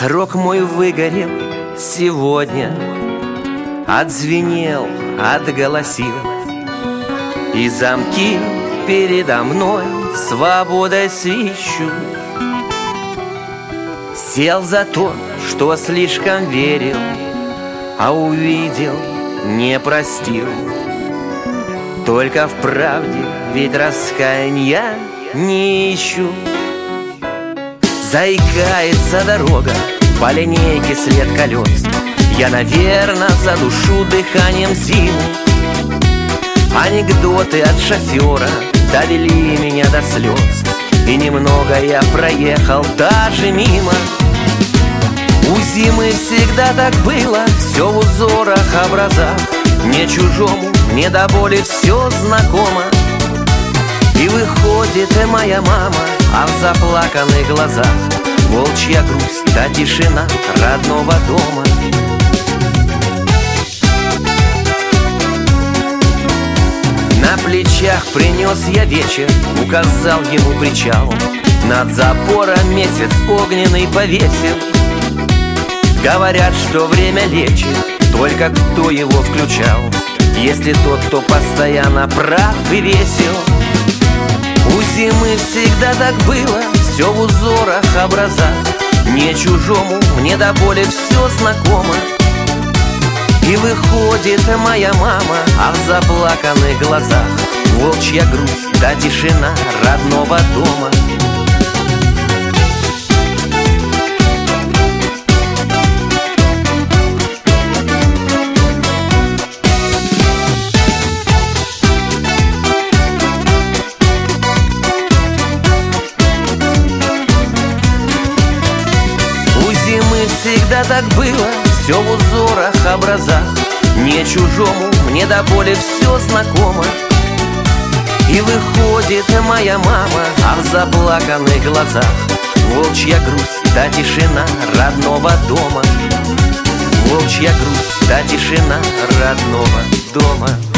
Срок мой выгорел сегодня, отзвенел, отголосил, и замки передо мной свободой свищут. Сел за то, что слишком верил, а увидел, не простил. Только в правде ведь раскаяния не ищу. Заикается дорога, по линейке след колес. Я, наверно, задушу дыханием зиму. Анекдоты от шофера довели меня до слез, и немного я проехал даже мимо. У зимы всегда так было, все в узорах, образах. Мне чужому, мне до боли все знакомо. И выходит и моя мама, а в заплаканных глазах волчья грусть, да тишина родного дома. На плечах принес я вечер, указал ему причал. Над забором месяц огненный повесил. Говорят, что время лечит, только кто его включал, если тот, кто постоянно прав и весел. У зимы всегда так было, все в узорах, образах. Мне чужому, мне до боли все знакомо. И выходит моя мама, а в заплаканных глазах волчья грусть, да тишина родного дома. Всегда так было, все в узорах, образах. Мне чужому, мне до боли все знакомо. И выходит моя мама, а в заплаканных глазах волчья грусть, да тишина родного дома. Волчья грусть, да тишина родного дома.